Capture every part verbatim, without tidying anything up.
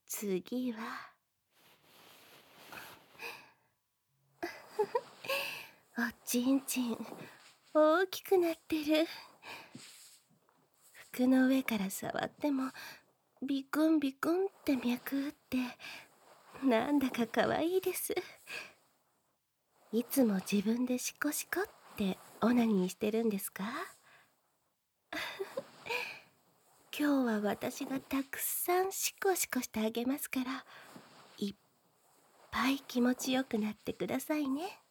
次はおちんちん大きくなってる。服の上から触ってもビクンビクンって脈打ってなんだか可愛いです。いつも自分でシコシコってオナニーしてるんですか？今日は私がたくさんシコシコしてあげますから、いっぱい気持ちよくなってくださいね。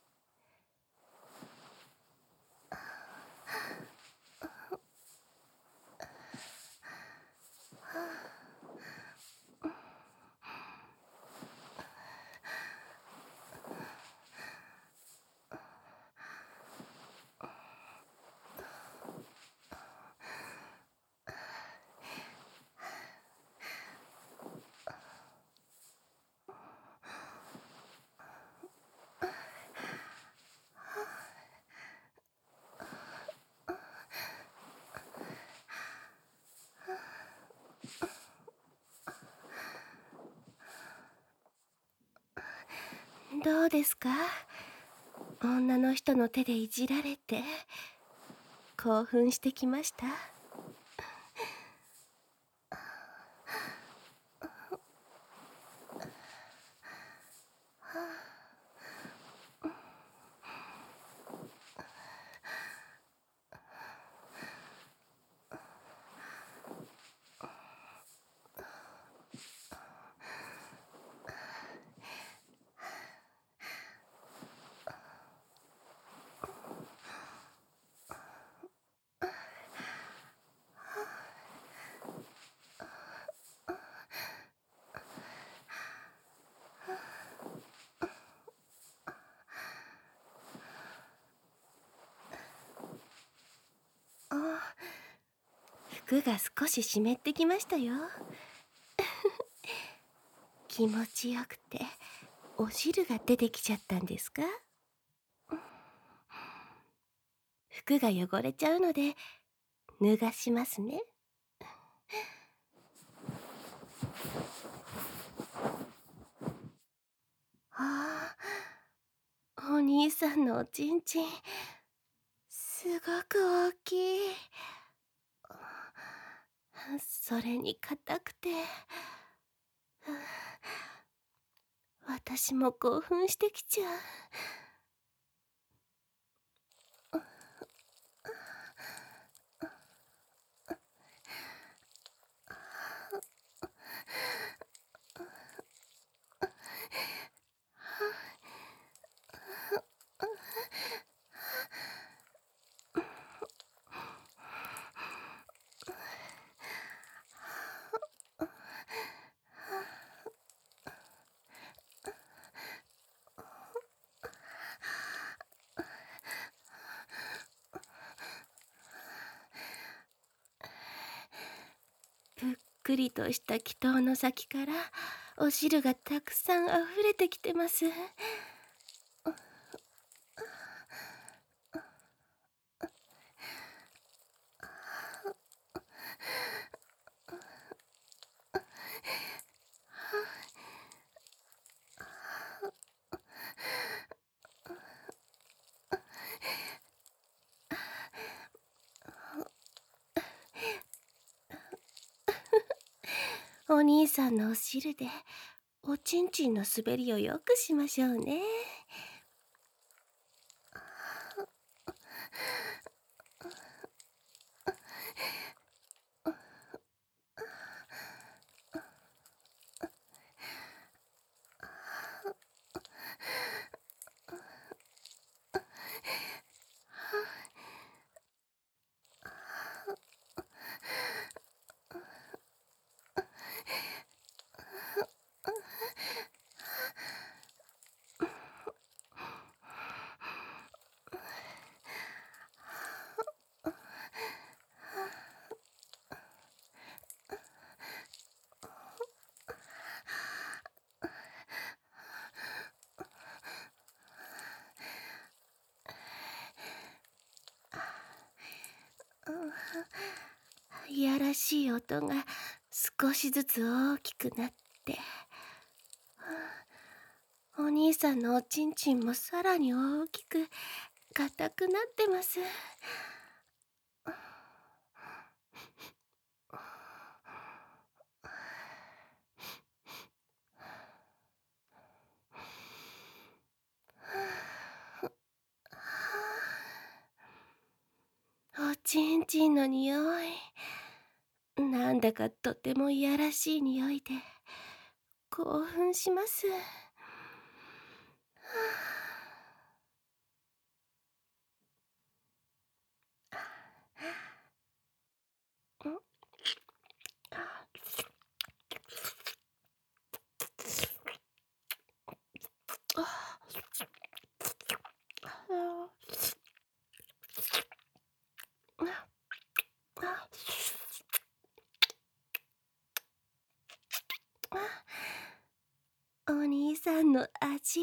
どうですか？女の人の手でいじられて興奮してきました？あ、服が少し湿ってきましたよ。気持ちよくてお汁が出てきちゃったんですか？服が汚れちゃうので脱がしますね。ああ、お兄さんのおちんちんすごく大きい。それに硬くて、私も興奮してきちゃう。ぷっくりとした祈祷の先からお汁がたくさん溢れてきてます。お兄さんのお汁でおちんちんの滑りをよくしましょうね。いやらしい音が少しずつ大きくなって 。お兄さんのおちんちんもさらに大きく硬くなってます。おちんちんの匂い、なんだかとてもいやらしい匂いで興奮します。お兄さんの味、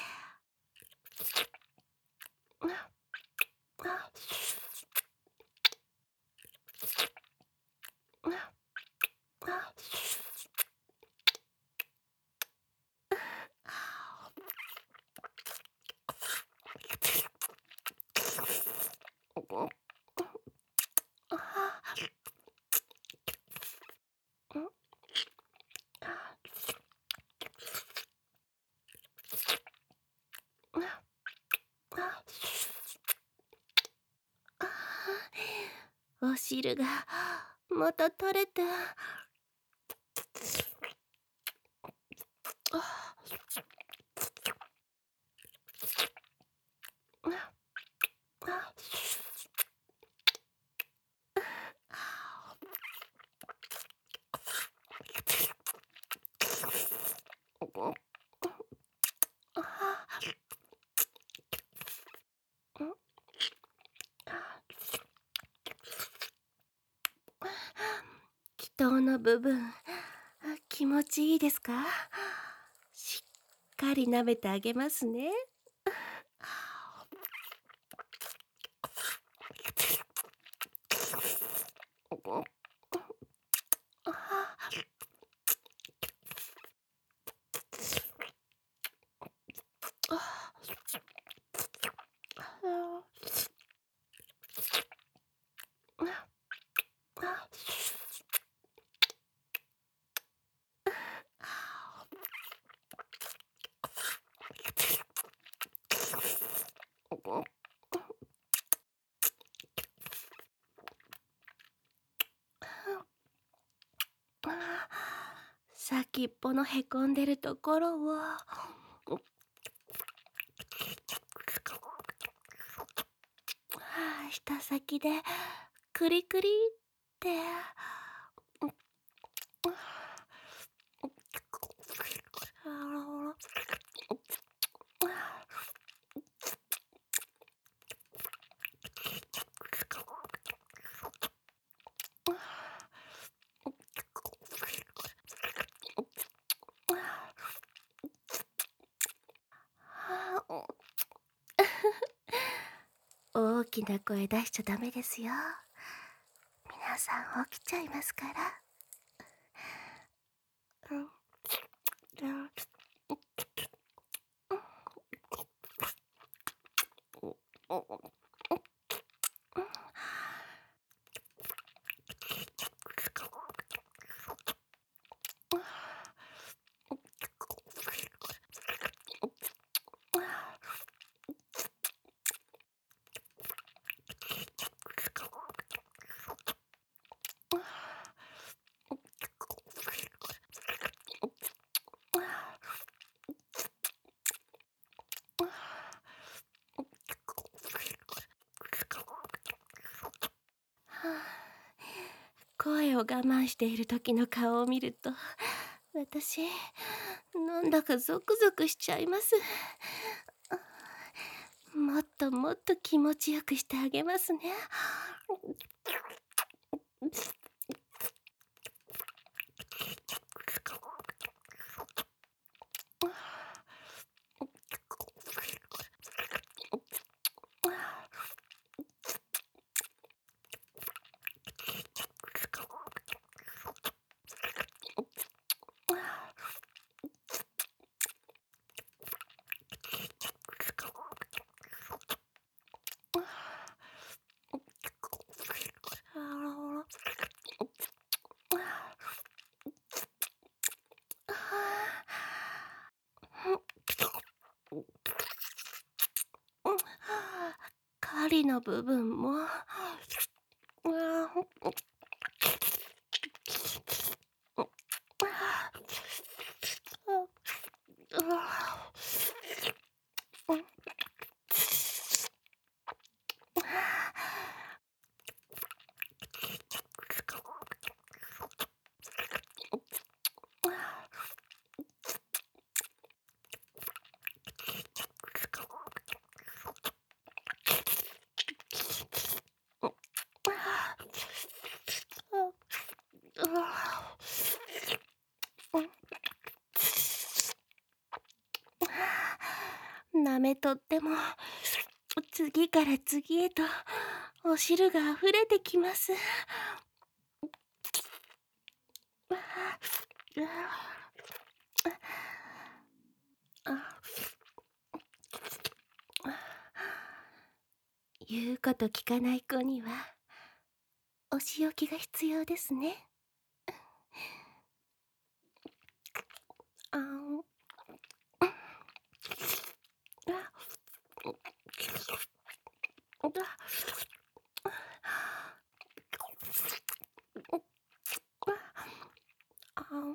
お汁がまた垂れて。気筒の部分、気持ちいいですか？しっかり舐めてあげますね。先っぽのへこんでるところを舌先でクリクリって大きな声出しちゃダメですよ。皆さん起きちゃいますから。うん。声を我慢している時の顔を見ると、私なんだかゾクゾクしちゃいます。もっともっと気持ちよくしてあげますね。 りの部分も、うわ舐めとっても次から次へとお汁があふれてきます。言うこと聞かない子にはお仕置きが必要ですね。あん。あん。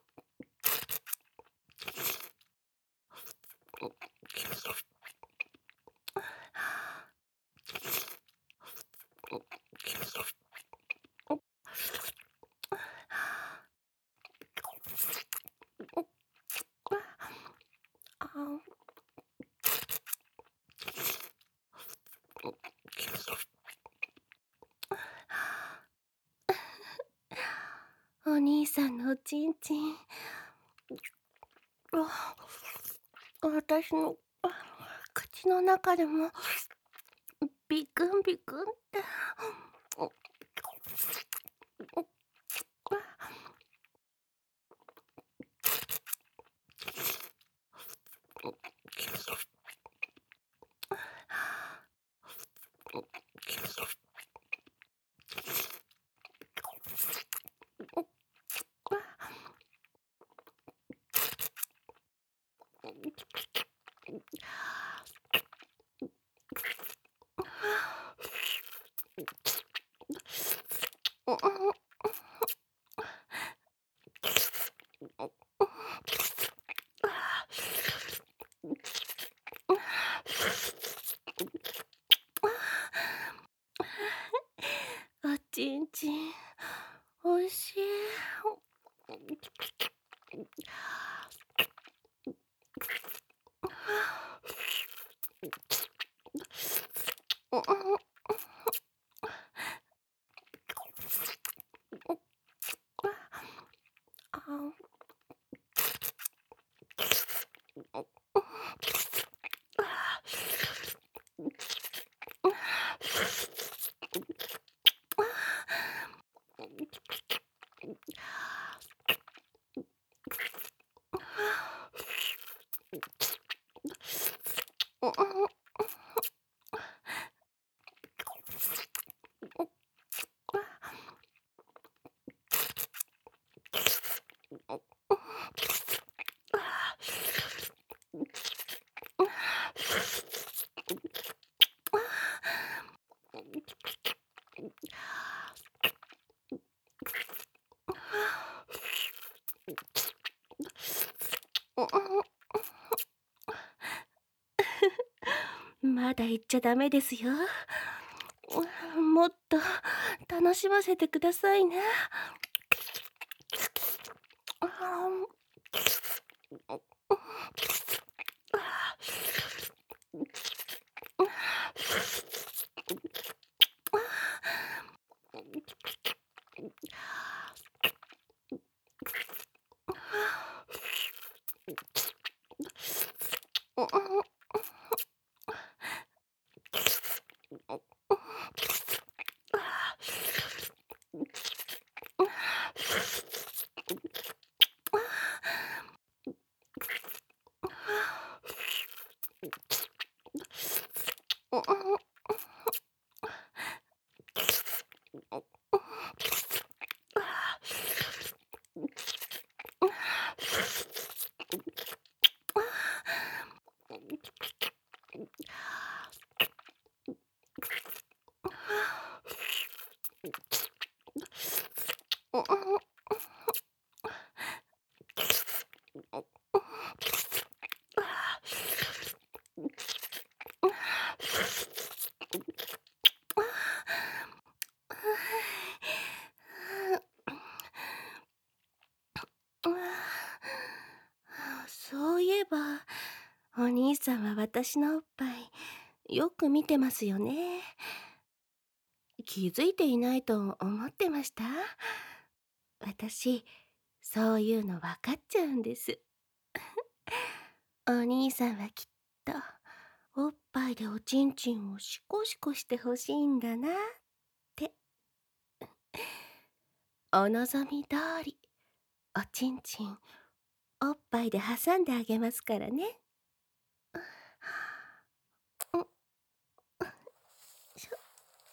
あん。お兄さんのおちんちん、あ、私の口の中でもビクンビクンって。おちんちんおいしい。あん。まだ言っちゃダメですよ。もっと楽しませてくださいね。 さんは私のおっぱいよく見てますよね。気づいていないと思ってました？私、そういうの分かっちゃうんです。お兄さんはきっと、おっぱいでおちんちんをシコシコしてほしいんだなって。お望み通り、おちんちん、おっぱいで挟んであげますからね。うん、しょ、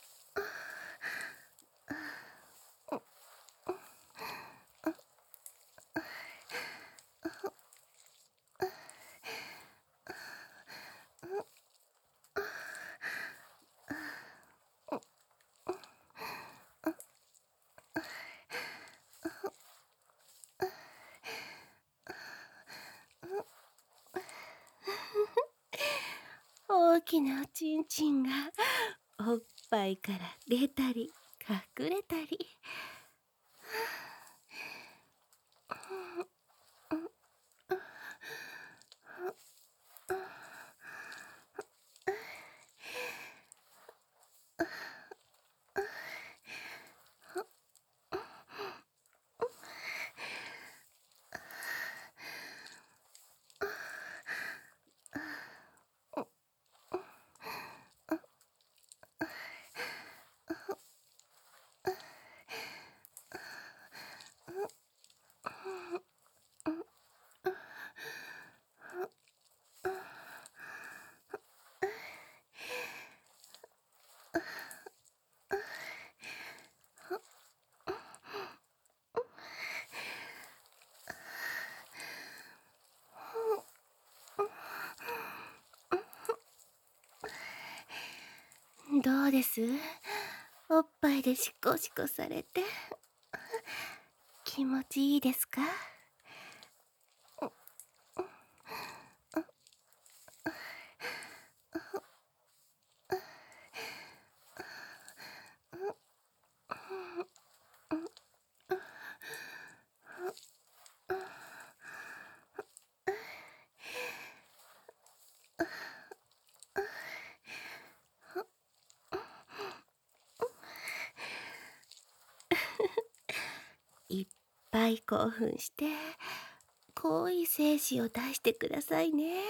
大きなおちんちんがおっぱいから出たり隠れたり。どうです？おっぱいでシコシコされて気持ちいいですか？いっぱい興奮して濃い精子を出してくださいね。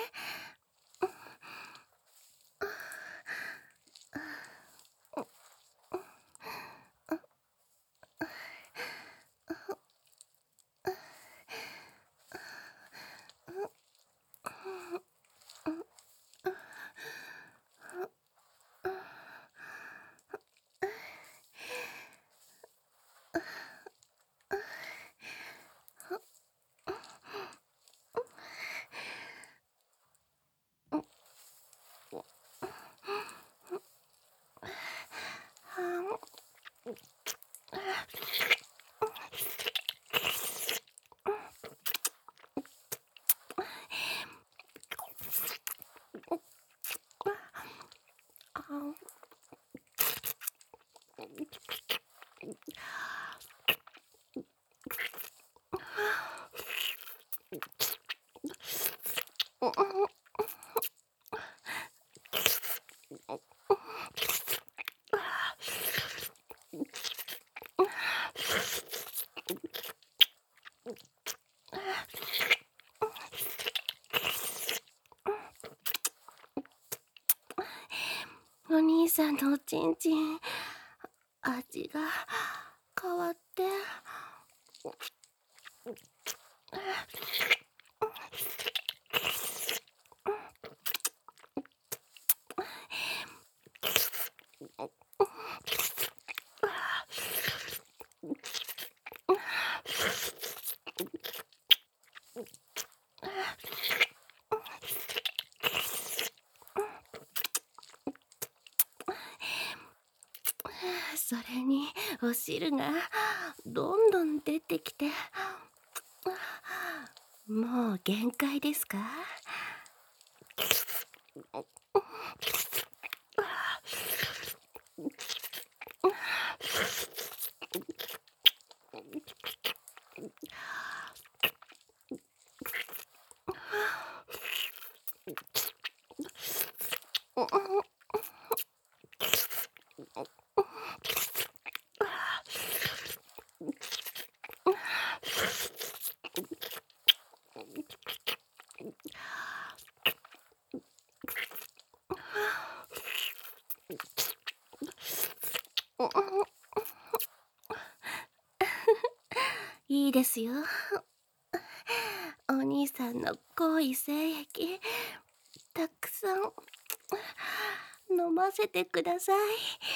お兄さんのおちんちん、味が変わって。それにお汁がどんどん出てきて、もう限界ですか？ いいですよ。お兄さんの濃い精液、たくさん飲ませてください。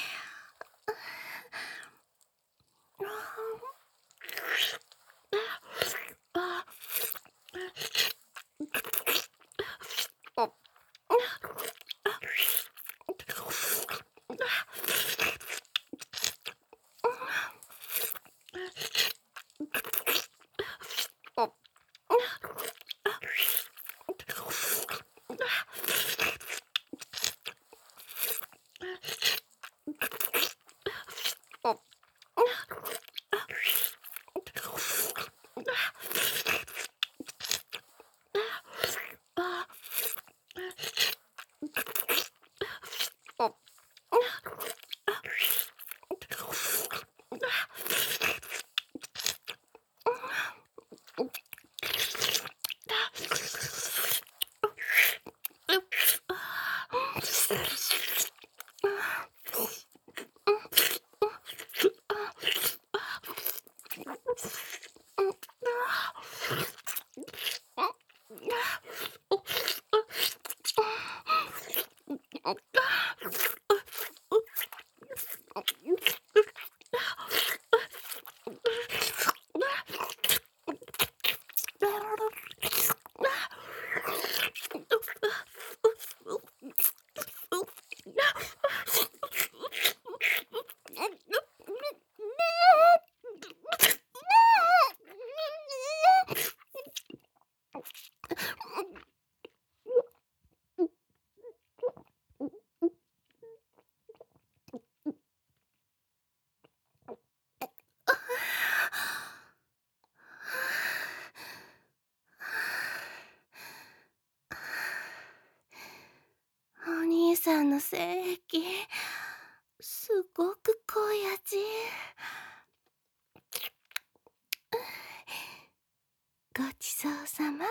お兄さんの精液、すごく濃い味。ごちそうさま。